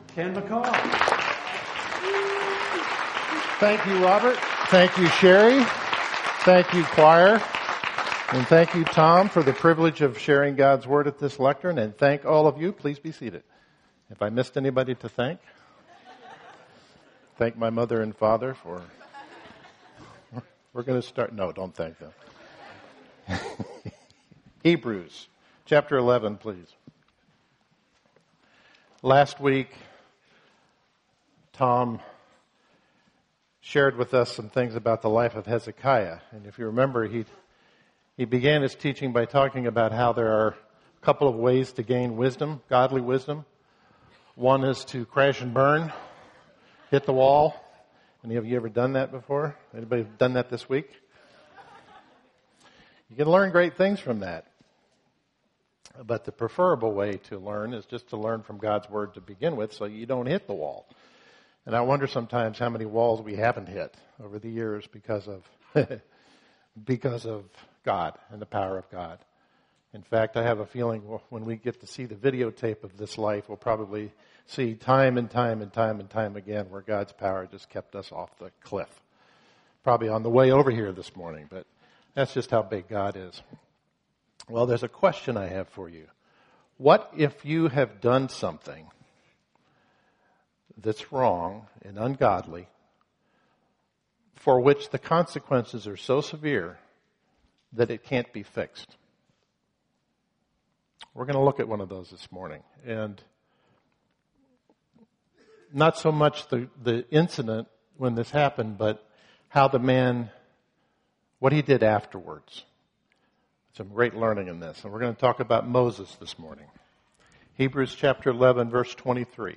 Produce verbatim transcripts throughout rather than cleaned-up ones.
Ken McCall. Thank you, Robert. Thank you, Sherry. Thank you, choir. And thank you, Tom, for the privilege of sharing God's Word at this lectern. And thank all of you. Please be seated. If I missed anybody to thank, thank my mother and father for... We're going to start... No, don't thank them. Hebrews, chapter eleven, please. Last week, Tom shared with us some things about the life of Hezekiah. And if you remember, he he began his teaching by talking about how there are a couple of ways to gain wisdom, godly wisdom. One is to crash and burn, hit the wall. Any of you ever done that before? Anybody done that this week? You can learn great things from that. But the preferable way to learn is just to learn from God's Word to begin with so you don't hit the wall. And I wonder sometimes how many walls we haven't hit over the years because of because of God and the power of God. In fact, I have a feeling when we get to see the videotape of this life, we'll probably see time and time and time and time again where God's power just kept us off the cliff. Probably on the way over here this morning, but that's just how big God is. Well, there's a question I have for you. What if you have done something that's wrong and ungodly, for which the consequences are so severe that it can't be fixed? We're going to look at one of those this morning. And not so much the, the incident when this happened, but how the man, what he did afterwards. Some great learning in this. And we're going to talk about Moses this morning. Hebrews chapter eleven, verse twenty-three.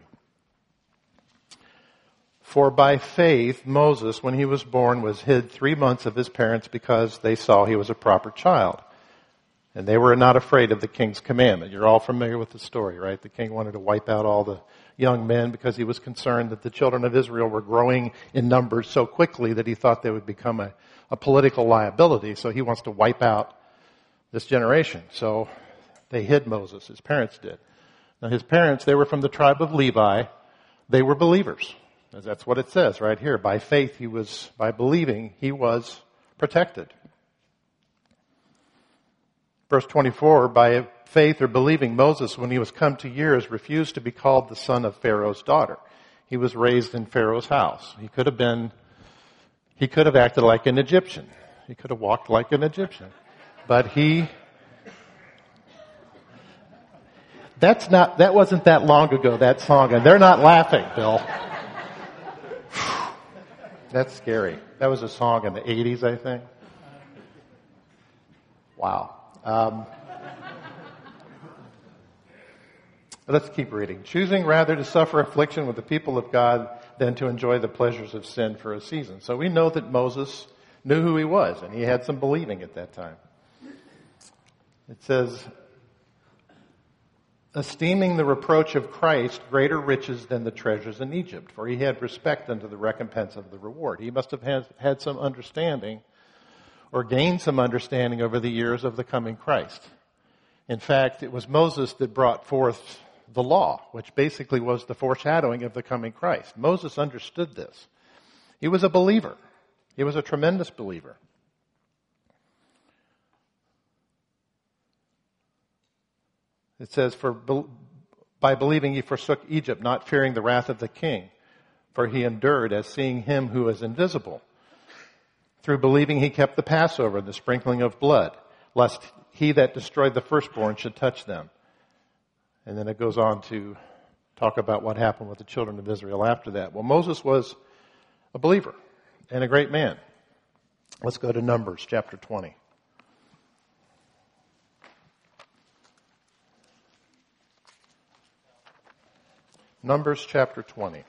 For by faith, Moses, when he was born, was hid three months of his parents because they saw he was a proper child. And they were not afraid of the king's commandment. You're all familiar with the story, right? The king wanted to wipe out all the young men because he was concerned that the children of Israel were growing in numbers so quickly that he thought they would become a, a political liability. So he wants to wipe out this generation. So they hid Moses. His parents did. Now his parents, they were from the tribe of Levi. They were believers. That's what it says right here. By faith, he was, by believing, he was protected. Verse twenty-four, by faith or believing, Moses, when he was come to years, refused to be called the son of Pharaoh's daughter. He was raised in Pharaoh's house. He could have been, he could have acted like an Egyptian. He could have walked like an Egyptian. But he, that's not, that wasn't that long ago, that song, and they're not laughing, Bill. That's scary. That was a song in the eighties, I think. Wow. Um, let's keep reading. Choosing rather to suffer affliction with the people of God than to enjoy the pleasures of sin for a season. So we know that Moses knew who he was, and he had some believing at that time. It says, esteeming the reproach of Christ greater riches than the treasures in Egypt, for he had respect unto the recompense of the reward. He must have had, had some understanding or gained some understanding over the years of the coming Christ. In fact, it was Moses that brought forth the law, which basically was the foreshadowing of the coming Christ. Moses understood this. He was a believer. He was a tremendous believer. It says, "For by believing he forsook Egypt, not fearing the wrath of the king, for he endured as seeing him who is invisible. Through believing he kept the Passover, the sprinkling of blood, lest he that destroyed the firstborn should touch them." And then it goes on to talk about what happened with the children of Israel after that. Well, Moses was a believer and a great man. Let's go to Numbers chapter twenty. Numbers chapter twenty.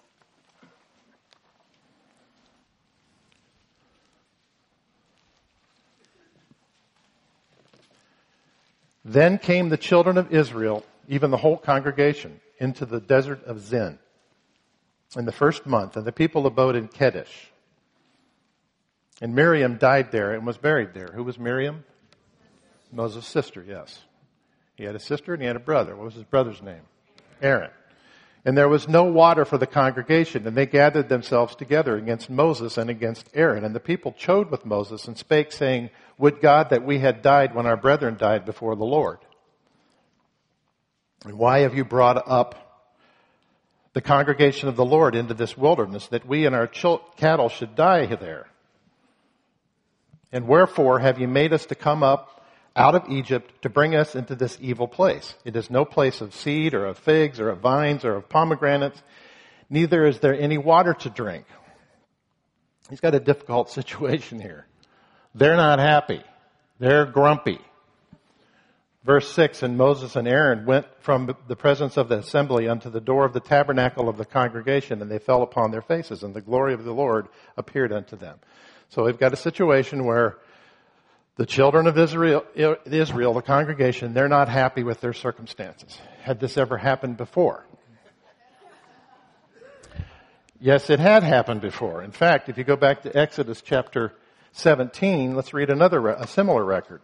Then came the children of Israel, even the whole congregation, into the desert of Zin in the first month, and the people abode in Kadesh. And Miriam died there and was buried there. Who was Miriam? Moses' sister, yes. He had a sister and he had a brother. What was his brother's name? Aaron. And there was no water for the congregation, and they gathered themselves together against Moses and against Aaron. And the people chode with Moses and spake, saying, Would God that we had died when our brethren died before the Lord. And why have you brought up the congregation of the Lord into this wilderness, that we and our cattle should die there? And wherefore have you made us to come up out of Egypt to bring us into this evil place? It is no place of seed or of figs or of vines or of pomegranates. Neither is there any water to drink. He's got a difficult situation here. They're not happy. They're grumpy. Verse six, and Moses and Aaron went from the presence of the assembly unto the door of the tabernacle of the congregation, and they fell upon their faces, and the glory of the Lord appeared unto them. So we've got a situation where the children of Israel, Israel, the congregation, they're not happy with their circumstances. Had this ever happened before? Yes, it had happened before. In fact, if you go back to Exodus chapter seventeen, let's read another, a similar record.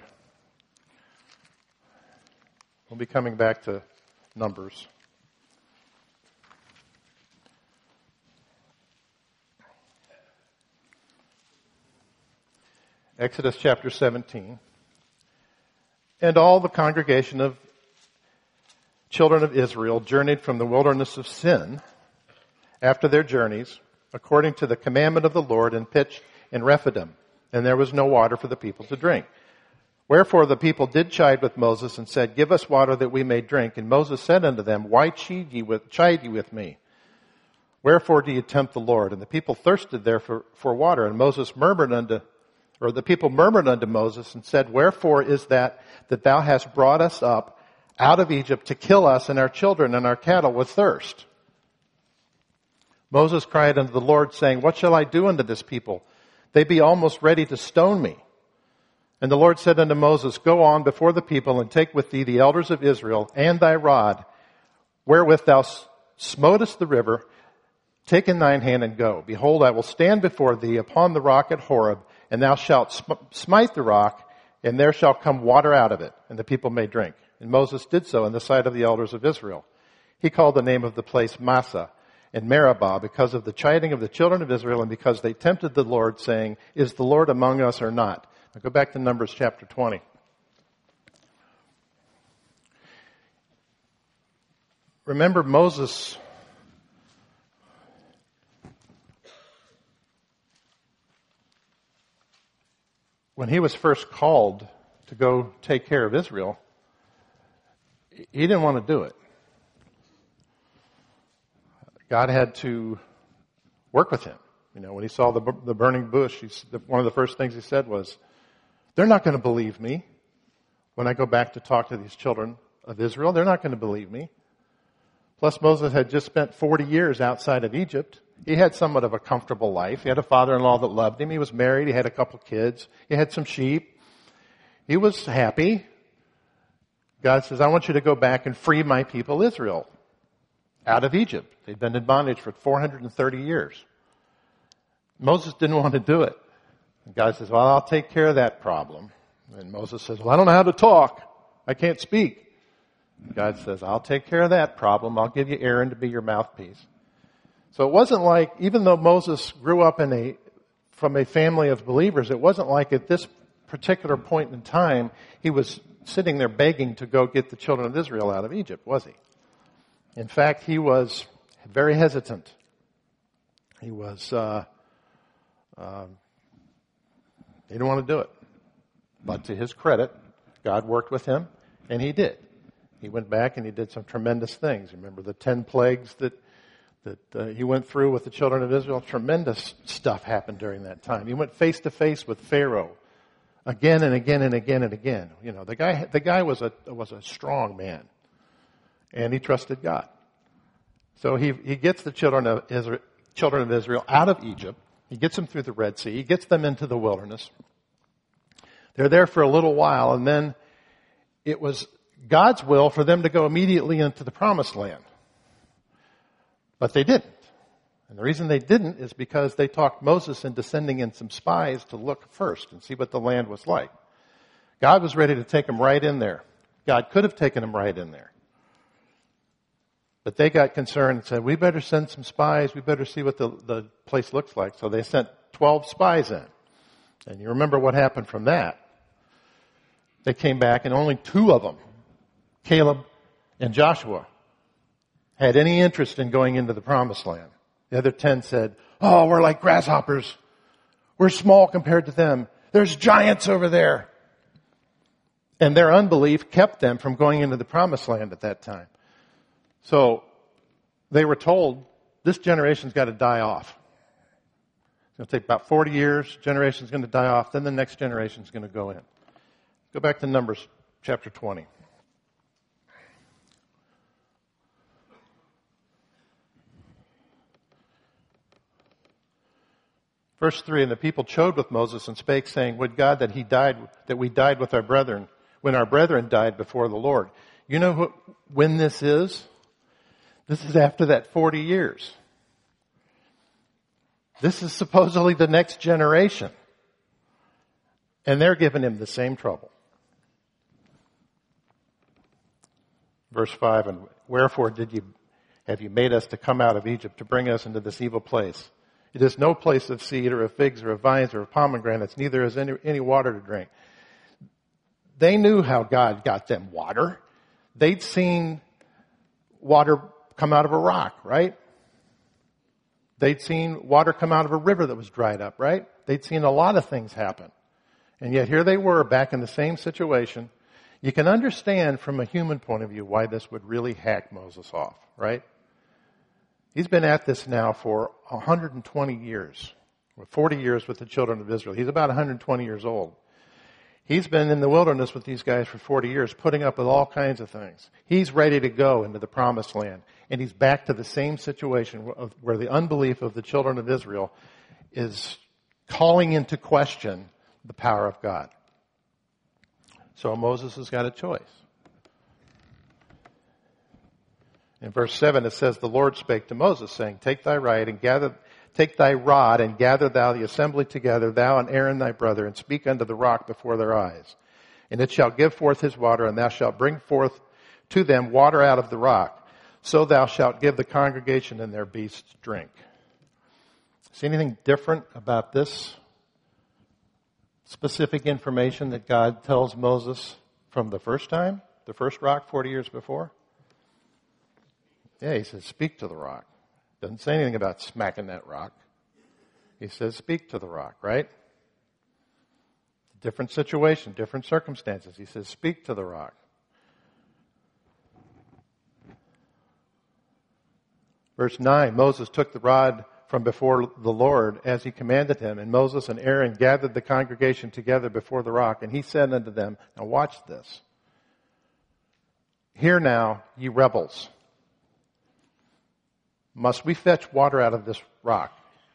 We'll be coming back to Numbers. Exodus chapter seventeen. And all the congregation of children of Israel journeyed from the wilderness of Sin after their journeys, according to the commandment of the Lord, and pitched in Rephidim. And there was no water for the people to drink. Wherefore the people did chide with Moses and said, Give us water that we may drink. And Moses said unto them, Why chide ye with, chide ye with me? Wherefore do ye tempt the Lord? And the people thirsted there for, for water. And Moses murmured unto Or the people murmured unto Moses and said, Wherefore is that that thou hast brought us up out of Egypt to kill us and our children and our cattle with thirst? Moses cried unto the Lord, saying, What shall I do unto this people? They be almost ready to stone me. And the Lord said unto Moses, Go on before the people, and take with thee the elders of Israel, and thy rod, wherewith thou smotest the river. Take in thine hand and go. Behold, I will stand before thee upon the rock at Horeb, and thou shalt sm- smite the rock, and there shall come water out of it, and the people may drink. And Moses did so in the sight of the elders of Israel. He called the name of the place Massah and Meribah, because of the chiding of the children of Israel, and because they tempted the Lord, saying, Is the Lord among us or not? Now go back to Numbers chapter twenty. Remember Moses... When he was first called to go take care of Israel, he didn't want to do it. God had to work with him. You know, when he saw the, the burning bush, he's, one of the first things he said was, They're not going to believe me when I go back to talk to these children of Israel. They're not going to believe me. Plus, Moses had just spent forty years outside of Egypt. He had somewhat of a comfortable life. He had a father-in-law that loved him. He was married. He had a couple kids. He had some sheep. He was happy. God says, I want you to go back and free my people Israel out of Egypt. They'd been in bondage for four hundred thirty years. Moses didn't want to do it. And God says, well, I'll take care of that problem. And Moses says, well, I don't know how to talk. I can't speak. God says, I'll take care of that problem. I'll give you Aaron to be your mouthpiece. So it wasn't like, even though Moses grew up in a, from a family of believers, it wasn't like at this particular point in time, he was sitting there begging to go get the children of Israel out of Egypt, was he? In fact, he was very hesitant. He was, uh, uh, he didn't want to do it. But to his credit, God worked with him, and he did. He went back and he did some tremendous things. Remember the ten plagues that that uh, he went through with the children of Israel? Tremendous stuff happened during that time. He went face to face with Pharaoh again and again and again and again. You know, the guy the guy was a was a strong man, and he trusted God. So he he gets the children of Israel, children of Israel out of Egypt. He gets them through the Red Sea. He gets them into the wilderness. They're there for a little while, and then it was God's will for them to go immediately into the promised land. But they didn't. And the reason they didn't is because they talked Moses into sending in some spies to look first and see what the land was like. God was ready to take them right in there. God could have taken them right in there. But they got concerned and said, we better send some spies. We better see what the, the place looks like. So they sent twelve spies in. And you remember what happened from that. They came back and only two of them, Caleb and Joshua, had any interest in going into the promised land. The other ten said, oh, we're like grasshoppers. We're small compared to them. There's giants over there. And their unbelief kept them from going into the promised land at that time. So they were told, this generation's got to die off. It's going to take about forty years. Generation's going to die off. Then the next generation's going to go in. Go back to Numbers chapter twenty. Verse three, and the people chode with Moses and spake, saying, would God that he died, that we died with our brethren, when our brethren died before the Lord. You know who, when this is? This is after that forty years. This is supposedly the next generation. And they're giving him the same trouble. Verse five, and wherefore did you, have you made us to come out of Egypt to bring us into this evil place? It is no place of seed or of figs or of vines or of pomegranates, neither is any, any water to drink. They knew how God got them water. They'd seen water come out of a rock, right? They'd seen water come out of a river that was dried up, right? They'd seen a lot of things happen. And yet here they were back in the same situation. You can understand from a human point of view why this would really hack Moses off, right? He's been at this now for one hundred twenty years, forty years with the children of Israel. He's about one hundred twenty years old. He's been in the wilderness with these guys for forty years, putting up with all kinds of things. He's ready to go into the promised land. And he's back to the same situation where the unbelief of the children of Israel is calling into question the power of God. So Moses has got a choice. In verse seven it says, the Lord spake to Moses, saying, Take thy right and gather, take thy rod and gather thou the assembly together, thou and Aaron thy brother, and speak unto the rock before their eyes. And it shall give forth his water, and thou shalt bring forth to them water out of the rock. So thou shalt give the congregation and their beasts drink. See anything different about this specific information that God tells Moses from the first time, the first rock forty years before? Yeah, he says, speak to the rock. Doesn't say anything about smacking that rock. He says, speak to the rock, right? Different situation, different circumstances. He says, speak to the rock. Verse nine, Moses took the rod from before the Lord as he commanded him, and Moses and Aaron gathered the congregation together before the rock, and he said unto them, now watch this. Hear now, ye rebels. Must we fetch water out of this rock?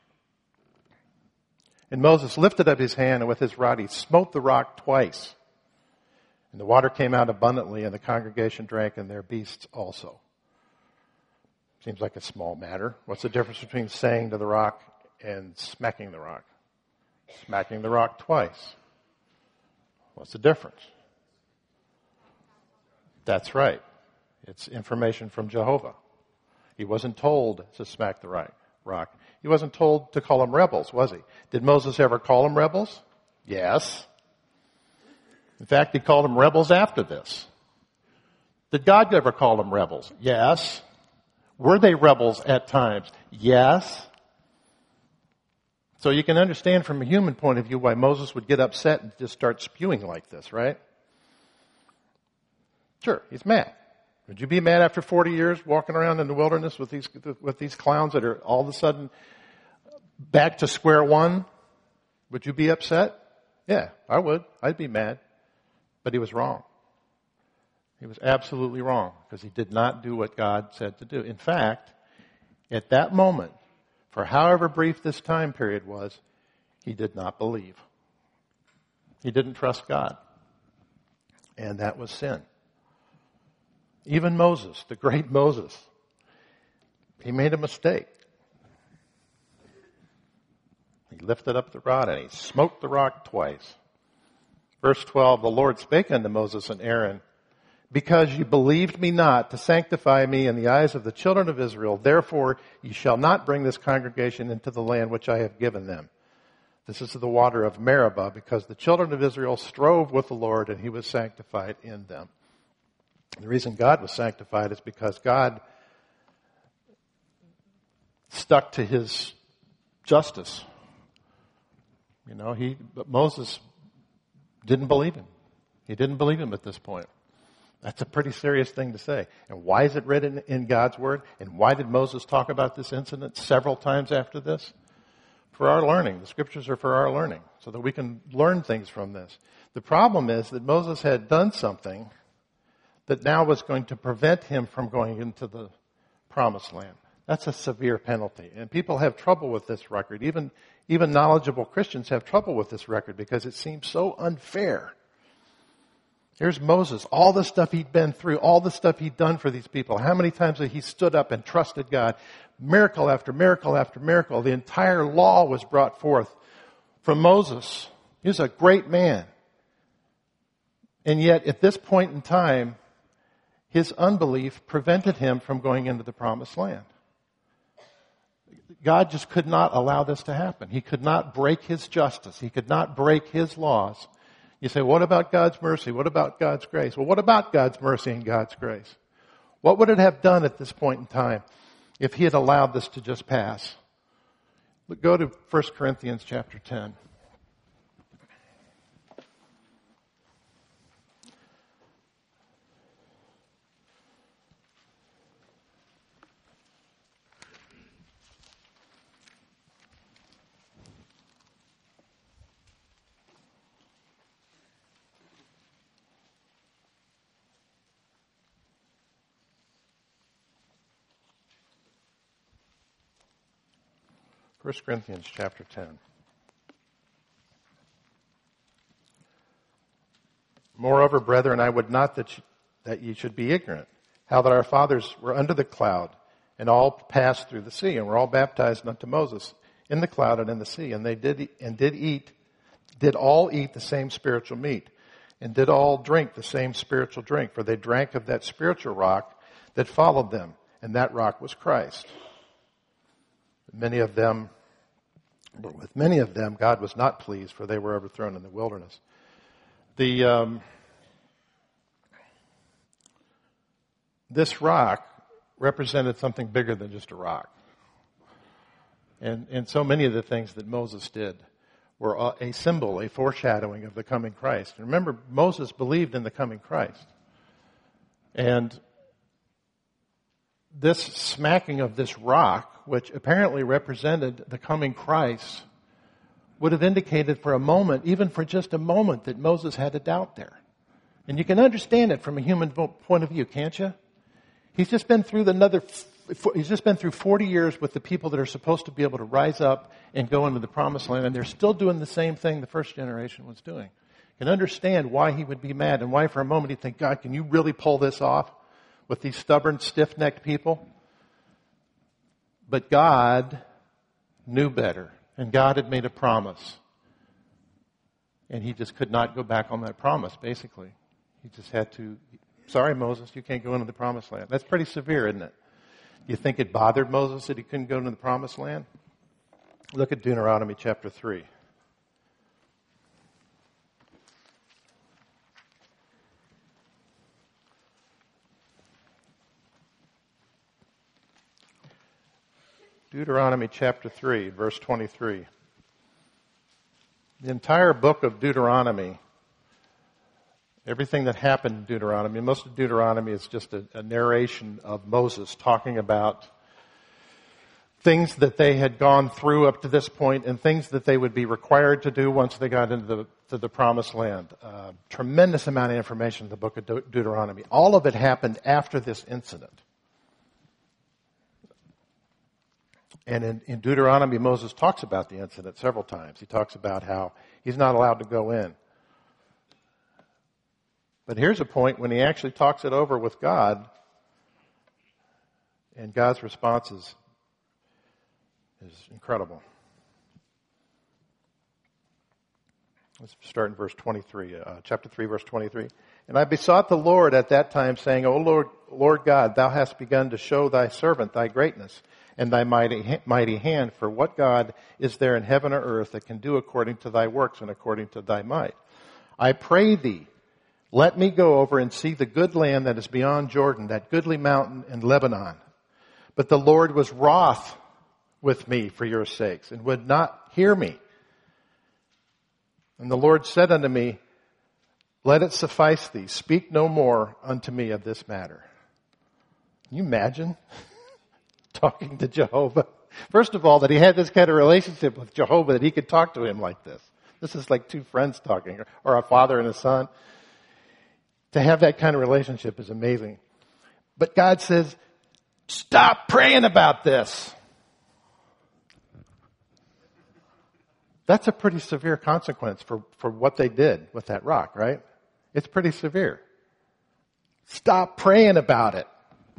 And Moses lifted up his hand, and with his rod he smote the rock twice. And the water came out abundantly, and the congregation drank, and their beasts also. Seems like a small matter. What's the difference between saying to the rock and smacking the rock? Smacking the rock twice. What's the difference? That's right. It's information from Jehovah. He wasn't told to smack the rock. He wasn't told to call them rebels, was he? Did Moses ever call them rebels? Yes. In fact, he called them rebels after this. Did God ever call them rebels? Yes. Were they rebels at times? Yes. So you can understand from a human point of view why Moses would get upset and just start spewing like this, right? Sure, he's mad. Would you be mad after forty years walking around in the wilderness with these with these clowns that are all of a sudden back to square one? Would you be upset? Yeah, I would. I'd be mad. But he was wrong. He was absolutely wrong because he did not do what God said to do. In fact, at that moment, for however brief this time period was, he did not believe. He didn't trust God. And that was sin. Even Moses, the great Moses, he made a mistake. He lifted up the rod and he smote the rock twice. Verse twelve, the Lord spake unto Moses and Aaron, because you believed me not to sanctify me in the eyes of the children of Israel, therefore ye shall not bring this congregation into the land which I have given them. This is the water of Meribah, because the children of Israel strove with the Lord, and he was sanctified in them. The reason God was sanctified is because God stuck to his justice. You know, he, but Moses didn't believe him. He didn't believe him at this point. That's a pretty serious thing to say. And why is it written in God's Word? And why did Moses talk about this incident several times after this? For our learning. The Scriptures are for our learning, so that we can learn things from this. The problem is that Moses had done something that now was going to prevent him from going into the Promised Land. That's a severe penalty. And people have trouble with this record. Even, even knowledgeable Christians have trouble with this record because it seems so unfair. Here's Moses, all the stuff he'd been through, all the stuff he'd done for these people. How many times had he stood up and trusted God? Miracle after miracle after miracle. The entire law was brought forth from Moses. He was a great man. And yet, at this point in time, his unbelief prevented him from going into the Promised Land. God just could not allow this to happen. He could not break his justice. He could not break his laws. You say, what about God's mercy? What about God's grace? Well, what about God's mercy and God's grace? What would it have done at this point in time if he had allowed this to just pass? But go to First Corinthians chapter ten. First Corinthians chapter ten. Moreover, brethren, I would not that, you, that ye should be ignorant, how that our fathers were under the cloud, and all passed through the sea, and were all baptized unto Moses in the cloud and in the sea, and they did and did eat, did all eat the same spiritual meat, and did all drink the same spiritual drink, for they drank of that spiritual rock that followed them, and that rock was Christ. Many of them, but with many of them, God was not pleased, for they were overthrown in the wilderness. The um, this rock represented something bigger than just a rock, and and so many of the things that Moses did were a symbol, a foreshadowing of the coming Christ. And remember, Moses believed in the coming Christ, and this smacking of this rock, which apparently represented the coming Christ, would have indicated for a moment, even for just a moment, that Moses had a doubt there. And you can understand it from a human point of view, can't you? He's just been through another, he's just been through forty years with the people that are supposed to be able to rise up and go into the Promised Land, and they're still doing the same thing the first generation was doing. You can understand why he would be mad, and why for a moment he'd think, God, can you really pull this off with these stubborn, stiff-necked people? But God knew better, and God had made a promise. And he just could not go back on that promise, basically. He just had to, sorry, Moses, you can't go into the Promised Land. That's pretty severe, isn't it? You think it bothered Moses that he couldn't go into the Promised Land? Look at Deuteronomy chapter three. Deuteronomy chapter three, verse twenty-three. The entire book of Deuteronomy, everything that happened in Deuteronomy, most of Deuteronomy is just a, a narration of Moses talking about things that they had gone through up to this point and things that they would be required to do once they got into the, to the Promised Land. Uh, tremendous amount of information in the book of De- Deuteronomy. All of it happened after this incident. And in, in Deuteronomy, Moses talks about the incident several times. He talks about how he's not allowed to go in. But here's a point when he actually talks it over with God, and God's response is, is incredible. Let's start in verse twenty-three, uh, chapter three, verse twenty-three. And I besought the Lord at that time, saying, O Lord, Lord God, thou hast begun to show thy servant thy greatness and thy mighty, mighty hand. For what God is there in heaven or earth that can do according to thy works and according to thy might? I pray thee, let me go over and see the good land that is beyond Jordan, that goodly mountain in Lebanon. But the Lord was wroth with me for your sakes and would not hear me. And the Lord said unto me, let it suffice thee. Speak no more unto me of this matter. Can you imagine talking to Jehovah? First of all, that he had this kind of relationship with Jehovah that he could talk to him like this. This is like two friends talking, or a father and a son. To have that kind of relationship is amazing. But God says, stop praying about this. That's a pretty severe consequence for, for what they did with that rock, right? It's pretty severe. Stop praying about it.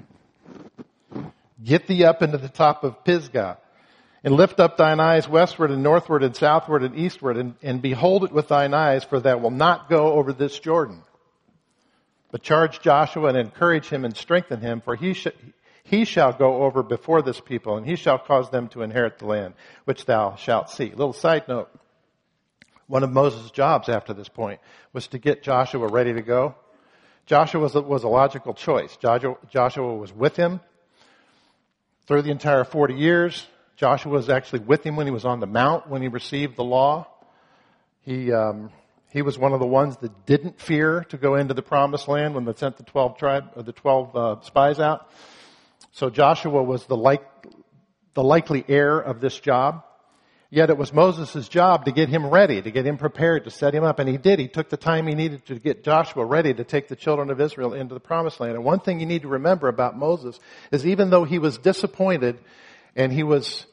Get thee up into the top of Pisgah, and lift up thine eyes westward and northward and southward and eastward, and, and behold it with thine eyes, for thou wilt not go over this Jordan. But charge Joshua and encourage him and strengthen him, for he sh- he shall go over before this people, and he shall cause them to inherit the land, which thou shalt see. Little side note. One of Moses' jobs after this point was to get Joshua ready to go. Joshua was a, was a logical choice. Joshua, Joshua was with him through the entire forty years. Joshua was actually with him when he was on the mount, when he received the law. He, um, he was one of the ones that didn't fear to go into the promised land when they sent the twelve tribe, or the twelve uh, spies out. So Joshua was the like, the likely heir of this job. Yet it was Moses' job to get him ready, to get him prepared, to set him up. And he did. He took the time he needed to get Joshua ready to take the children of Israel into the promised land. And one thing you need to remember about Moses is even though he was disappointed and he was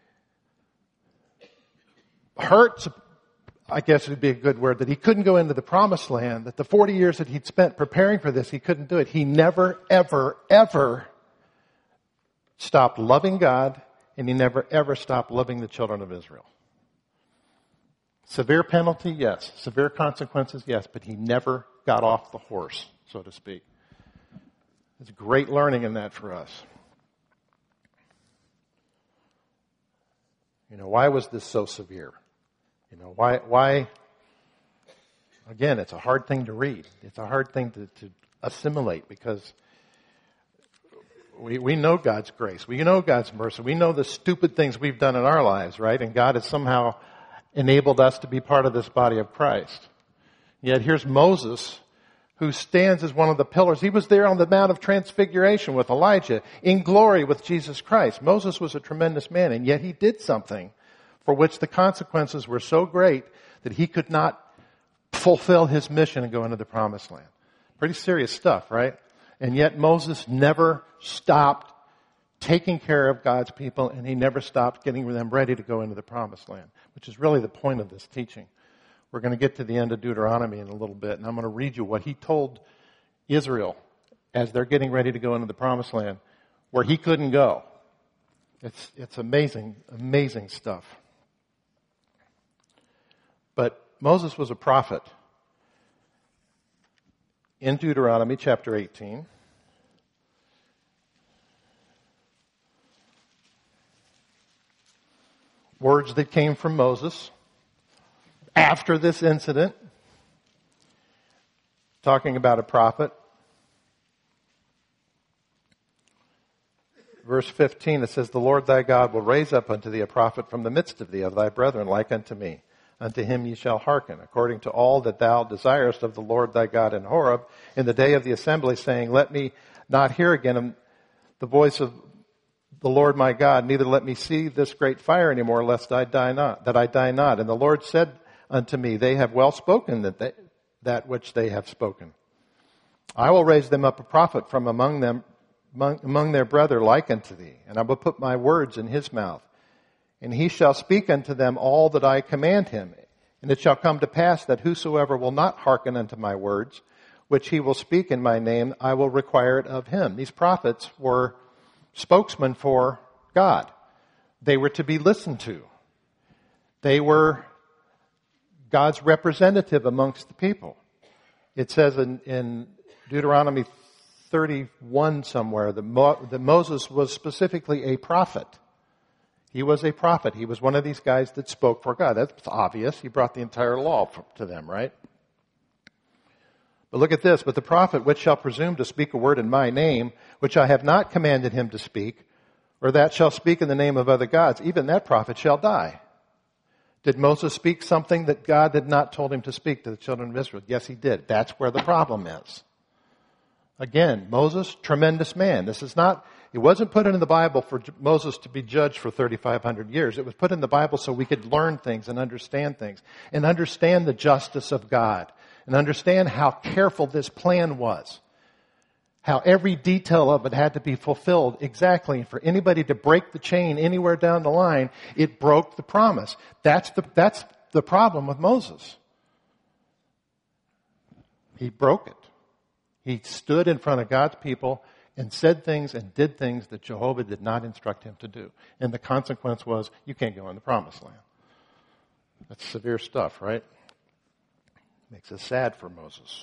hurt, I guess it would be a good word, that he couldn't go into the promised land, that the forty years that he'd spent preparing for this, he couldn't do it. He never, ever, ever stopped loving God, and he never, ever stopped loving the children of Israel. Severe penalty, yes. Severe consequences, yes. But he never got off the horse, so to speak. There's great learning in that for us. You know, why was this so severe? You know, why, why, again, it's a hard thing to read. It's a hard thing to, to assimilate because We, we know God's grace. We know God's mercy. We know the stupid things we've done in our lives, right? And God has somehow enabled us to be part of this body of Christ. Yet here's Moses, who stands as one of the pillars. He was there on the Mount of Transfiguration with Elijah, in glory with Jesus Christ. Moses was a tremendous man, and yet he did something for which the consequences were so great that he could not fulfill his mission and go into the promised land. Pretty serious stuff, right? And yet Moses never stopped taking care of God's people, and he never stopped getting them ready to go into the promised land, which is really the point of this teaching. We're going to get to the end of Deuteronomy in a little bit, and I'm going to read you what he told Israel as they're getting ready to go into the promised land, where he couldn't go. It's, it's amazing, amazing stuff. But Moses was a prophet. In Deuteronomy chapter eighteen, words that came from Moses after this incident, talking about a prophet. Verse fifteen, it says, the Lord thy God will raise up unto thee a prophet from the midst of thee, of thy brethren, like unto me. Unto him ye shall hearken, according to all that thou desirest of the Lord thy God in Horeb, in the day of the assembly, saying, let me not hear again the voice of the Lord my God, neither let me see this great fire anymore, lest I die not, that I die not. And the Lord said unto me, they have well spoken that they, that which they have spoken. I will raise them up a prophet from among them, among, among their brethren, like unto thee, and I will put my words in his mouth. And he shall speak unto them all that I command him. And it shall come to pass that whosoever will not hearken unto my words, which he will speak in my name, I will require it of him. These prophets were spokesmen for God. They were to be listened to. They were God's representative amongst the people. It says in, in Deuteronomy thirty-one somewhere that, Mo, that Moses was specifically a prophet. He was a prophet. He was one of these guys that spoke for God. That's obvious. He brought the entire law to them, right? But look at this. But the prophet which shall presume to speak a word in my name, which I have not commanded him to speak, or that shall speak in the name of other gods, even that prophet shall die. Did Moses speak something that God had not told him to speak to the children of Israel? Yes, he did. That's where the problem is. Again, Moses, tremendous man. This is not, it wasn't put into the Bible for Moses to be judged for thirty-five hundred years. It was put in the Bible so we could learn things and understand things and understand the justice of God and understand how careful this plan was. How every detail of it had to be fulfilled exactly. For anybody to break the chain anywhere down the line, it broke the promise. That's the, that's the problem with Moses. He broke it. He stood in front of God's people and said things and did things that Jehovah did not instruct him to do. And the consequence was, you can't go in the promised land. That's severe stuff, right? Makes us sad for Moses.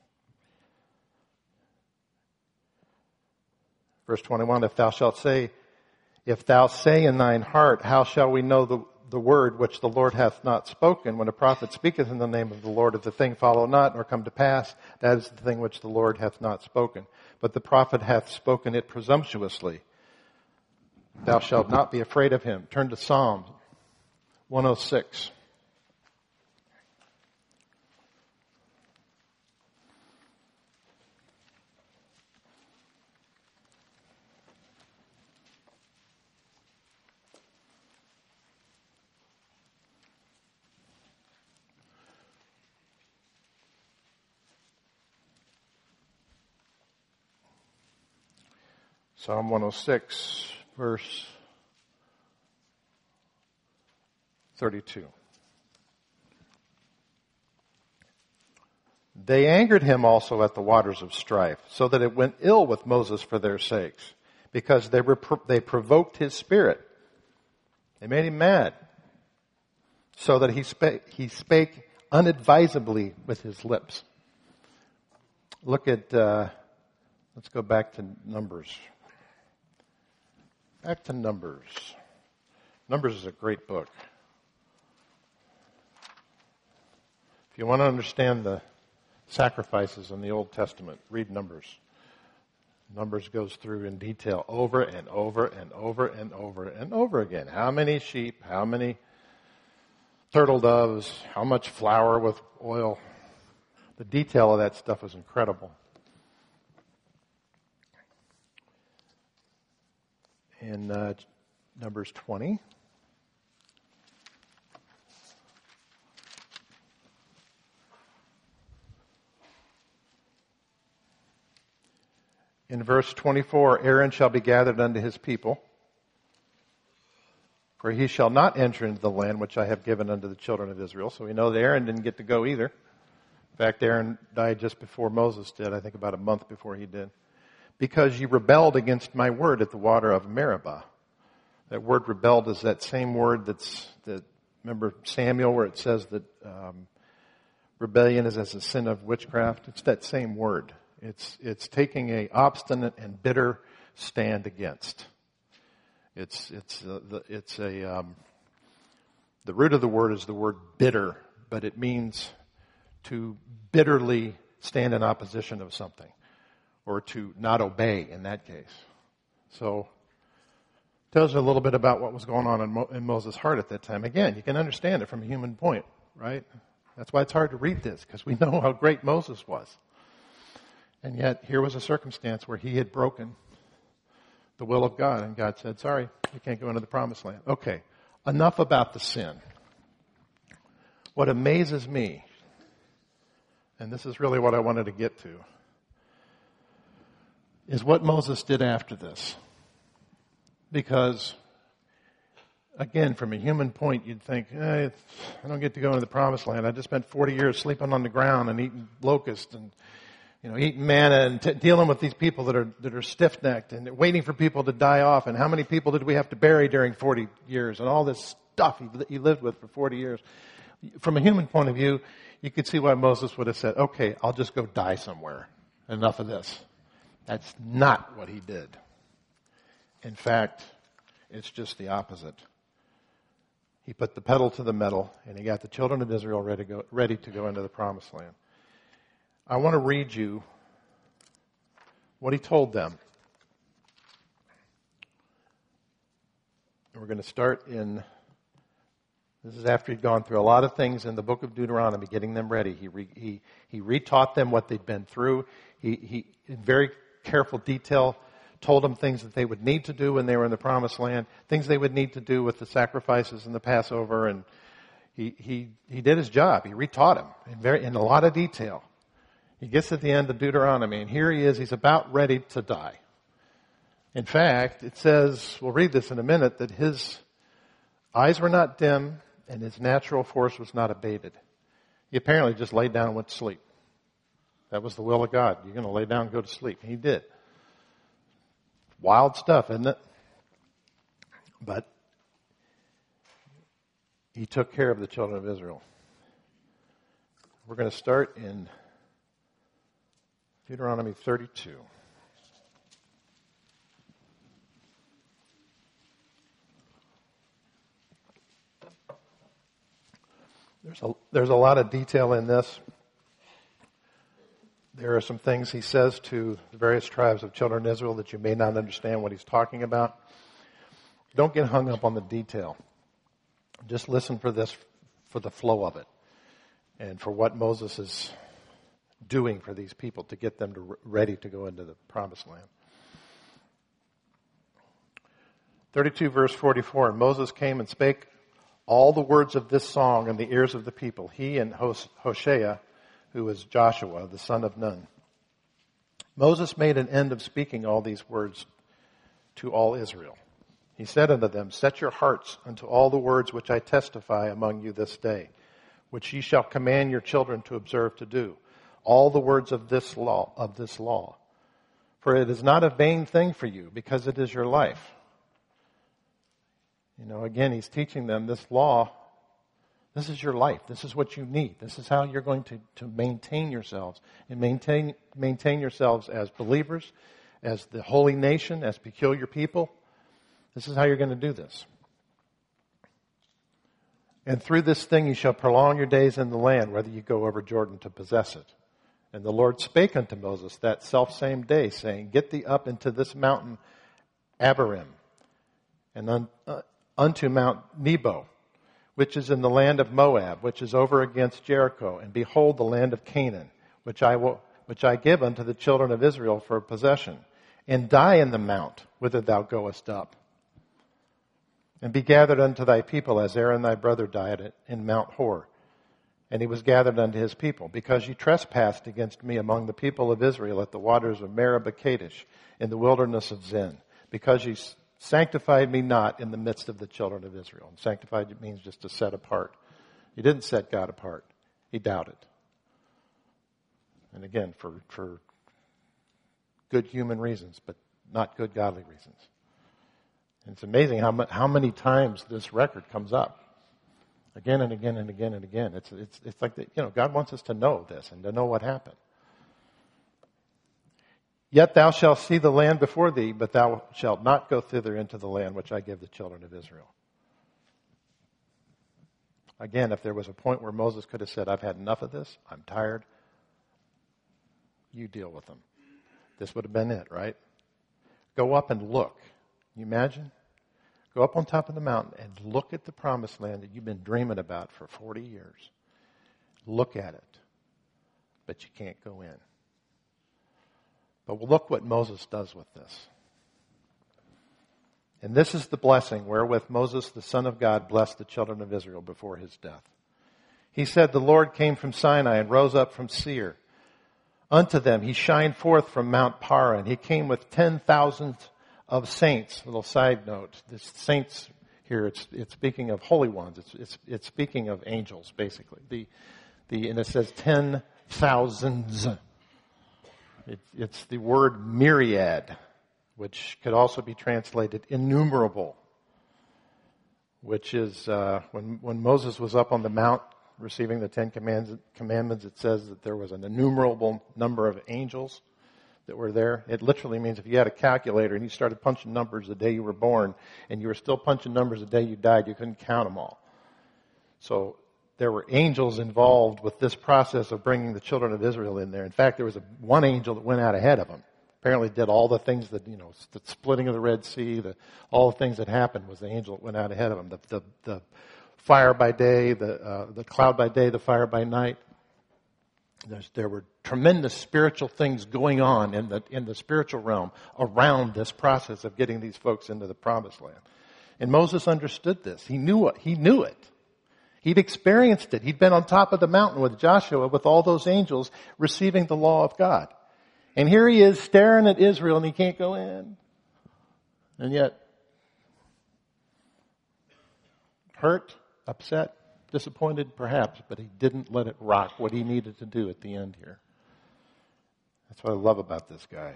Verse twenty-one, if thou shalt say, if thou say in thine heart, how shall we know the, the word which the Lord hath not spoken? When a prophet speaketh in the name of the Lord, if the thing follow not, nor come to pass, that is the thing which the Lord hath not spoken. But the prophet hath spoken it presumptuously. Thou shalt not be afraid of him. Turn to Psalm one oh six. Psalm one oh six, verse thirty-two. They angered him also at the waters of strife, so that it went ill with Moses for their sakes, because they were they provoked his spirit. They made him mad, so that he spake, he spake unadvisedly with his lips. Look at, uh, let's go back to Numbers. Back to Numbers. Numbers is a great book. If you want to understand the sacrifices in the Old Testament, read Numbers. Numbers goes through in detail over and over and over and over and over again. How many sheep, how many turtle doves, how much flour with oil. The detail of that stuff is incredible. In uh, Numbers twenty. In verse twenty-four, Aaron shall be gathered unto his people, for he shall not enter into the land which I have given unto the children of Israel. So we know that Aaron didn't get to go either. In fact, Aaron died just before Moses did, I think about a month before he did. Because ye rebelled against my word at the water of Meribah. That word rebelled is that same word that's, that, remember Samuel where it says that um, rebellion is as a sin of witchcraft? It's that same word. It's, it's taking a obstinate and bitter stand against. It's, it's, uh, the, it's a, um, the root of the word is the word bitter, but it means to bitterly stand in opposition of something. Or to not obey in that case. So, tells you a little bit about what was going on in, Mo- in Moses' heart at that time. Again, you can understand it from a human point, right? That's why it's hard to read this, because we know how great Moses was. And yet, here was a circumstance where he had broken the will of God, and God said, sorry, you can't go into the promised land. Okay, enough about the sin. What amazes me, and this is really what I wanted to get to, is what Moses did after this. Because, again, from a human point, you'd think, eh, I don't get to go into the promised land. I just spent forty years sleeping on the ground and eating locusts and, you know, eating manna and t- dealing with these people that are that are stiff-necked and waiting for people to die off. And how many people did we have to bury during forty years and all this stuff that you lived with for forty years? from a human point of view, you could see why Moses would have said, okay, I'll just go die somewhere. Enough of this. That's not what he did. In fact, it's just the opposite. He put the pedal to the metal, and he got the children of Israel ready to go, ready to go into the promised land. I want to read you what he told them. We're going to start in, this is after he'd gone through a lot of things in the book of Deuteronomy, getting them ready. He re, he he retaught them what they'd been through. He, he, in very careful detail, told them things that they would need to do when they were in the promised land, things they would need to do with the sacrifices and the Passover, and he he he did his job. He retaught them in very in a lot of detail. He gets to the end of Deuteronomy, and here he is. He's about ready to die. In fact, it says, we'll read this in a minute, that his eyes were not dim and his natural force was not abated. He apparently just laid down and went to sleep. That was the will of God. You're going to lay down and go to sleep. He did. Wild stuff, isn't it? But he took care of the children of Israel. We're going to start in Deuteronomy thirty-two. There's a, there's a lot of detail in this. There are some things he says to the various tribes of children of Israel that you may not understand what he's talking about. Don't get hung up on the detail. Just listen for this, for the flow of it, and for what Moses is doing for these people to get them to, ready to go into the promised land. thirty-two verse forty-four, and Moses came and spake all the words of this song in the ears of the people, he and Hoshea, who was Joshua, the son of Nun. Moses made an end of speaking all these words to all Israel. He said unto them, set your hearts unto all the words which I testify among you this day, which ye shall command your children to observe to do, all the words of this law, of this law. For it is not a vain thing for you, because it is your life. You know, again, he's teaching them this law. This is your life. This is what you need. This is how you're going to, to maintain yourselves and maintain maintain yourselves as believers, as the holy nation, as peculiar people. This is how you're going to do this. And through this thing you shall prolong your days in the land, whether you go over Jordan to possess it. And the Lord spake unto Moses that selfsame day, saying, get thee up into this mountain Abarim, and un, uh, unto Mount Nebo, which is in the land of Moab, which is over against Jericho, and behold the land of Canaan, which I will, which I give unto the children of Israel for a possession, and die in the mount whither thou goest up. And be gathered unto thy people as Aaron thy brother died in Mount Hor. And he was gathered unto his people, because ye trespassed against me among the people of Israel at the waters of Meribah Kadesh, in the wilderness of Zin, because ye sanctified me not in the midst of the children of Israel. And sanctified means just to set apart. He didn't set God apart. He doubted. And again, for, for good human reasons, but not good godly reasons. And it's amazing how, how many times this record comes up. Again and again and again and again. It's, it's, it's like, that, you know, God wants us to know this and to know what happened. Yet thou shalt see the land before thee, but thou shalt not go thither into the land which I give the children of Israel. Again, if there was a point where Moses could have said, I've had enough of this, I'm tired, you deal with them. This would have been it, right? Go up and look. Can you imagine? Go up on top of the mountain and look at the promised land that you've been dreaming about for forty years. Look at it. But you can't go in. But look what Moses does with this. And this is the blessing wherewith Moses, the son of God, blessed the children of Israel before his death. He said, the Lord came from Sinai and rose up from Seir. Unto them he shined forth from Mount Paran. He came with ten thousands of saints. Little side note. This saints here, it's it's speaking of holy ones. It's it's it's speaking of angels, basically. The the and it says ten thousands. It, it's the word myriad, which could also be translated innumerable, which is uh, when when Moses was up on the mount receiving the Ten Commandments, it says that there was an innumerable number of angels that were there. It literally means if you had a calculator and you started punching numbers the day you were born and you were still punching numbers the day you died, you couldn't count them all. So there were angels involved with this process of bringing the children of Israel in there. In fact, there was a, one angel that went out ahead of them. Apparently did all the things that, you know, the splitting of the Red Sea, the, all the things that happened was the angel that went out ahead of them. The, the, the fire by day, the, uh, the cloud by day, the fire by night. There's, there were tremendous spiritual things going on in the, in the spiritual realm around this process of getting these folks into the promised land. And Moses understood this. He knew it. He knew it. He'd experienced it. He'd been on top of the mountain with Joshua, with all those angels, receiving the law of God. And here he is staring at Israel and he can't go in. And yet, hurt, upset, disappointed perhaps, but he didn't let it rock what he needed to do at the end here. That's what I love about this guy.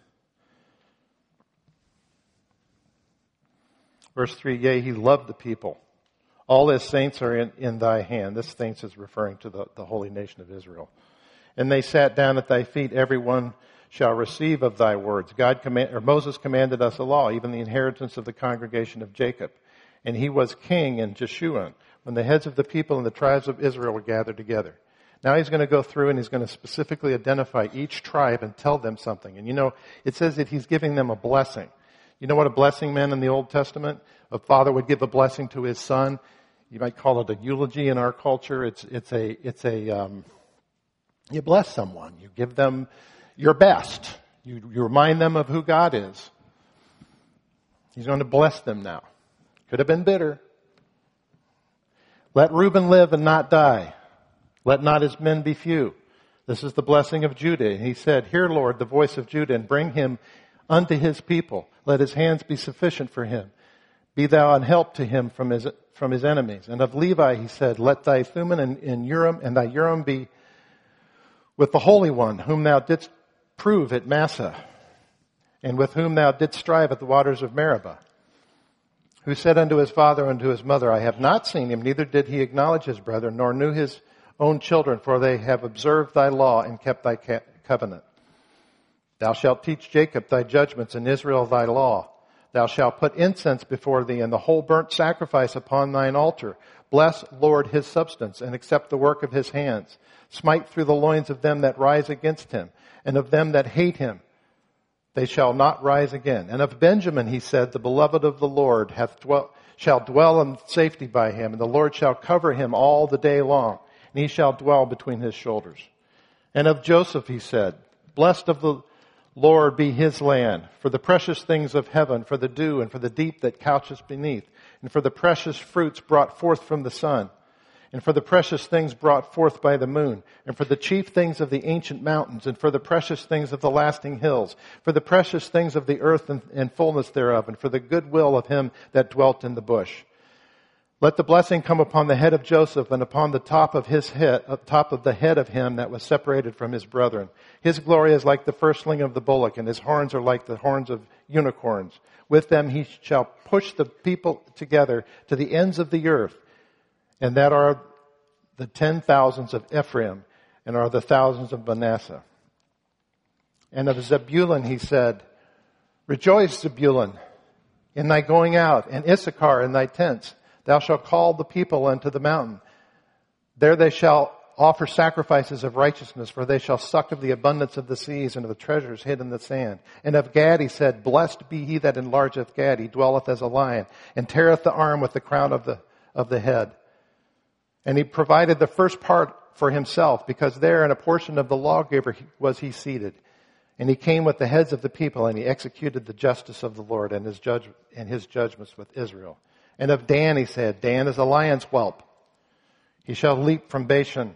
Verse three, yea, he loved the people. All his saints are in, in thy hand. This saints is referring to the, the holy nation of Israel. And they sat down at thy feet, everyone shall receive of thy words. God command, or Moses commanded us a law, even the inheritance of the congregation of Jacob. And he was king in Jeshurun, when the heads of the people and the tribes of Israel were gathered together. Now he's going to go through and he's going to specifically identify each tribe and tell them something. And you know, it says that he's giving them a blessing. You know what a blessing meant in the Old Testament? A father would give a blessing to his son. You might call it a eulogy in our culture. It's, it's a, it's a, um, you bless someone. You give them your best. You, you remind them of who God is. He's going to bless them now. Could have been bitter. Let Reuben live and not die. Let not his men be few. This is the blessing of Judah. And he said, hear, Lord, the voice of Judah, and bring him unto his people. Let his hands be sufficient for him. Be thou an help to him from his, from his enemies. And of Levi he said, let thy Thummim and, and Urim and thy Urim be with the Holy One, whom thou didst prove at Massah, and with whom thou didst strive at the waters of Meribah, who said unto his father and unto his mother, I have not seen him, neither did he acknowledge his brethren, nor knew his own children, for they have observed thy law and kept thy covenant. Thou shalt teach Jacob thy judgments, and Israel thy law. Thou shalt put incense before thee, and the whole burnt sacrifice upon thine altar. Bless, Lord, his substance, and accept the work of his hands. Smite through the loins of them that rise against him, and of them that hate him. They shall not rise again. And of Benjamin he said, the beloved of the Lord hath dwell, shall dwell in safety by him, and the Lord shall cover him all the day long, and he shall dwell between his shoulders. And of Joseph he said, blessed of the Lord be his land, for the precious things of heaven, for the dew, and for the deep that couches beneath, and for the precious fruits brought forth from the sun, and for the precious things brought forth by the moon, and for the chief things of the ancient mountains, and for the precious things of the lasting hills, for the precious things of the earth and, and fullness thereof, and for the goodwill of him that dwelt in the bush. Let the blessing come upon the head of Joseph and upon the top of his head, uh, top of the head of him that was separated from his brethren. His glory is like the firstling of the bullock, and his horns are like the horns of unicorns. With them he shall push the people together to the ends of the earth, and that are the ten thousands of Ephraim, and are the thousands of Manasseh. And of Zebulun he said, rejoice, Zebulun, in thy going out, and Issachar in thy tents. Thou shalt call the people unto the mountain. There they shall offer sacrifices of righteousness, for they shall suck of the abundance of the seas and of the treasures hid in the sand. And of Gad he said, blessed be he that enlargeth Gad. He dwelleth as a lion, and teareth the arm with the crown of the, of the head. And he provided the first part for himself, because there in a portion of the lawgiver was he seated. And he came with the heads of the people, and he executed the justice of the Lord and his judge, and his judgments with Israel. And of Dan he said, Dan is a lion's whelp. He shall leap from Bashan.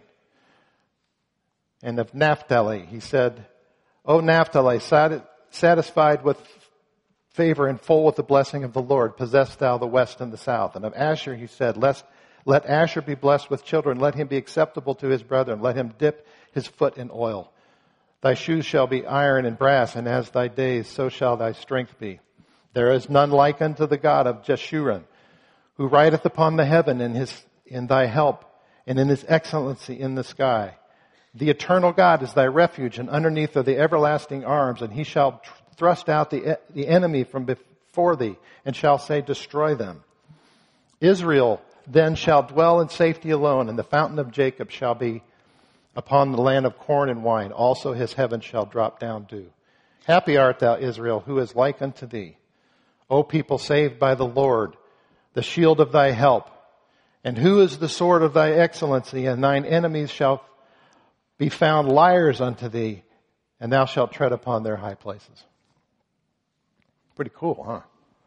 And of Naphtali he said, O Naphtali, satisfied with favor and full with the blessing of the Lord, possess thou the west and the south. And of Asher he said, Lest, let Asher be blessed with children. Let him be acceptable to his brethren. Let him dip his foot in oil. Thy shoes shall be iron and brass, and as thy days, so shall thy strength be. There is none like unto the God of Jeshurun, who rideth upon the heaven in his in thy help, and in his excellency in the sky. The eternal God is thy refuge, and underneath are the everlasting arms, and he shall thrust out the, the enemy from before thee, and shall say, destroy them. Israel then shall dwell in safety alone, and the fountain of Jacob shall be upon the land of corn and wine. Also his heaven shall drop down dew. Happy art thou, Israel, who is like unto thee. O people saved by the Lord, the shield of thy help. And who is the sword of thy excellency? And thine enemies shall be found liars unto thee, and thou shalt tread upon their high places. Pretty cool, huh?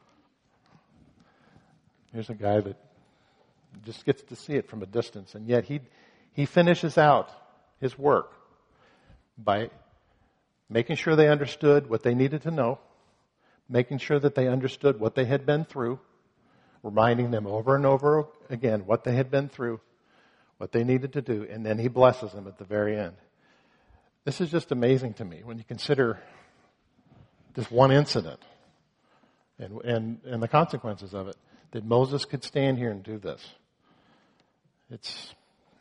Here's a guy that just gets to see it from a distance, and yet he he finishes out his work by making sure they understood what they needed to know, making sure that they understood what they had been through, reminding them over and over again what they had been through, what they needed to do, and then he blesses them at the very end. This is just amazing to me when you consider this one incident and, and, and the consequences of it, that Moses could stand here and do this. It's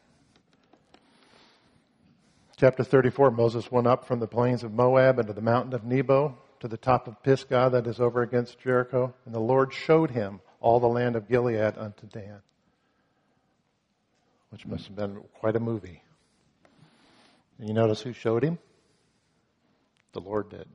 chapter thirty-four. Moses went up from the plains of Moab into the mountain of Nebo to the top of Pisgah that is over against Jericho. And the Lord showed him all the land of Gilead unto Dan. Which must have been quite a movie. And you notice who showed him? The Lord did.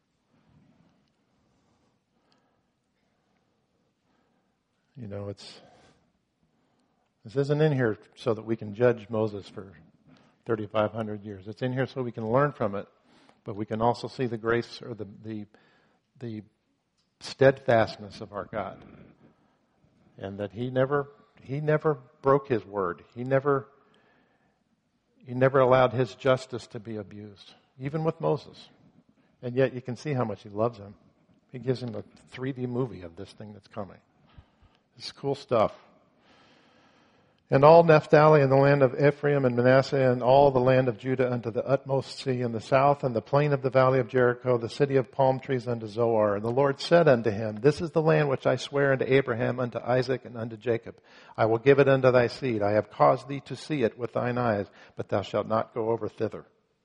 You know, it's this isn't in here so that we can judge Moses for thirty-five hundred years. It's in here so we can learn from it, but we can also see the grace or the the, the steadfastness of our God, and that He never He never broke His word. He never He never allowed His justice to be abused, even with Moses. And yet you can see how much He loves him. He gives him a three D movie of this thing that's coming. It's cool stuff. And all Naphtali and the land of Ephraim and Manasseh and all the land of Judah unto the utmost sea in the south and the plain of the valley of Jericho, the city of palm trees unto Zoar. And the Lord said unto him, This is the land which I swear unto Abraham, unto Isaac, and unto Jacob. I will give it unto thy seed. I have caused thee to see it with thine eyes, but thou shalt not go over thither.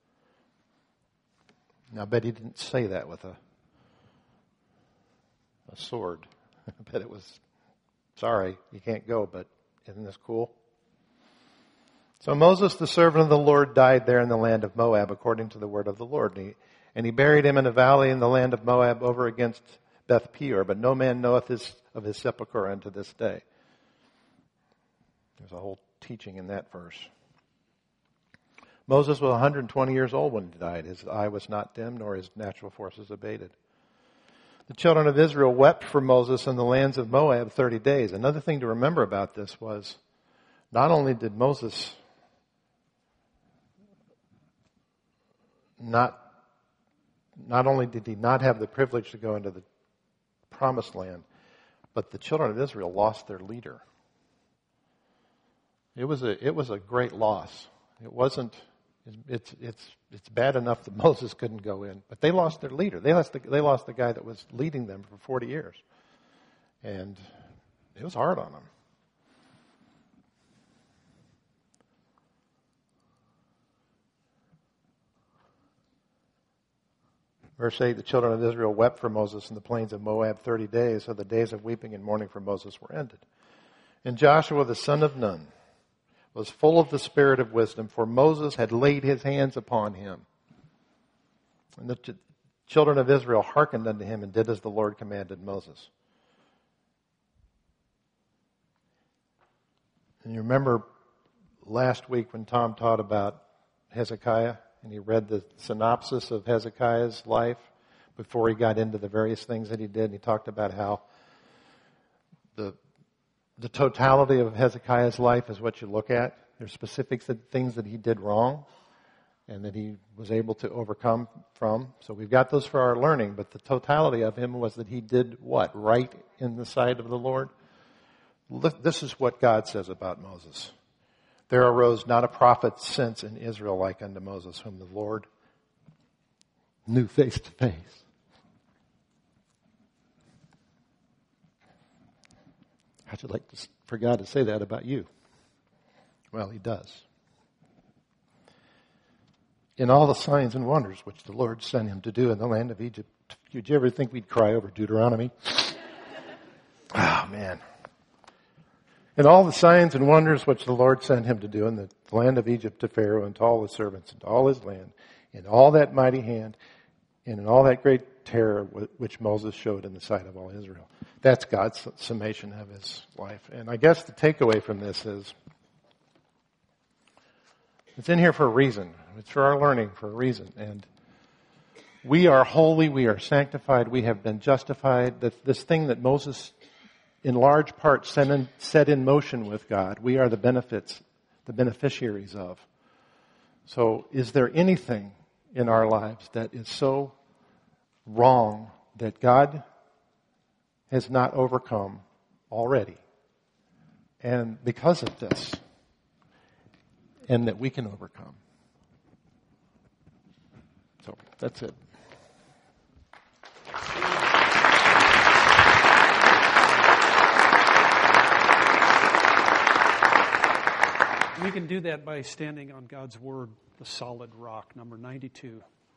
Now I bet he didn't say that with a, a sword. I bet it was, sorry, you can't go, but isn't this cool? So Moses, the servant of the Lord, died there in the land of Moab, according to the word of the Lord. And he, and he buried him in a valley in the land of Moab over against Beth Peor, but no man knoweth his, of his sepulchre unto this day. There's a whole teaching in that verse. Moses was one hundred twenty years old when he died. His eye was not dim, nor his natural forces abated. The children of Israel wept for Moses in the lands of Moab thirty days. Another thing to remember about this was, not only did Moses not, not only did he not have the privilege to go into the promised land, but the children of Israel lost their leader. It was a, it was a great loss. It wasn't, it's, it's, it's bad enough that Moses couldn't go in, but they lost their leader. They lost the, they lost the guy that was leading them for forty years. And it was hard on them. Verse eight, the children of Israel wept for Moses in the plains of Moab thirty days, so the days of weeping and mourning for Moses were ended. And Joshua the son of Nun was full of the spirit of wisdom, for Moses had laid his hands upon him. And the ch- children of Israel hearkened unto him and did as the Lord commanded Moses. And you remember last week when Tom taught about Hezekiah, and he read the synopsis of Hezekiah's life before he got into the various things that he did. And he talked about how the the totality of Hezekiah's life is what you look at. There's specific things that he did wrong and that he was able to overcome from. So we've got those for our learning, but the totality of him was that he did what? Right in the sight of the Lord. This is what God says about Moses. There arose not a prophet since in Israel like unto Moses, whom the Lord knew face to face. How'd you like to, for God to say that about you? Well, he does. In all the signs and wonders which the Lord sent him to do in the land of Egypt. Did you ever think we'd cry over Deuteronomy? Oh, man. In all the signs and wonders which the Lord sent him to do in the land of Egypt to Pharaoh and to all his servants and to all his land, in all that mighty hand, and in all that great terror which Moses showed in the sight of all Israel. That's God's summation of his life. And I guess the takeaway from this is, it's in here for a reason. It's for our learning for a reason. And we are holy, we are sanctified, we have been justified. This thing that Moses, in large part, set in, set in motion with God, we are the benefits, the beneficiaries of. So is there anything in our lives that is so wrong that God has not overcome already? And because of this, and that we can overcome. So that's it. We can do that by standing on God's Word, the solid rock, number ninety-two.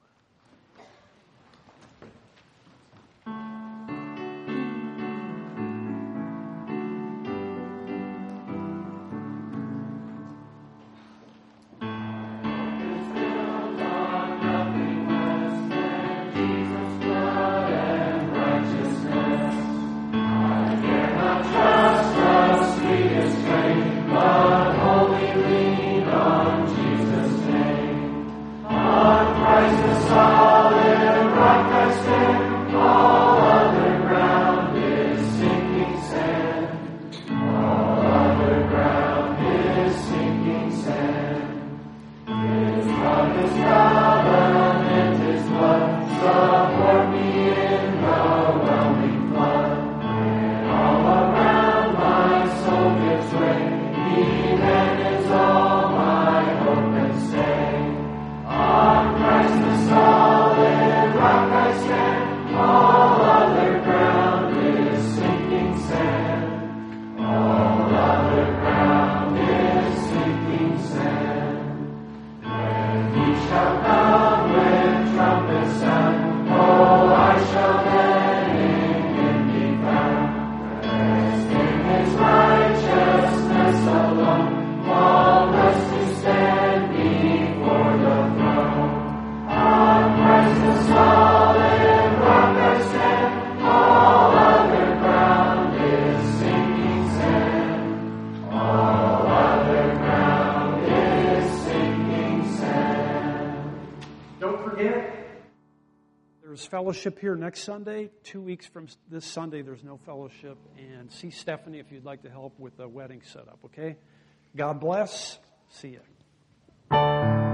Fellowship here next Sunday. Two weeks from this Sunday, there's no fellowship. And see Stephanie if you'd like to help with the wedding setup, okay? God bless. See you.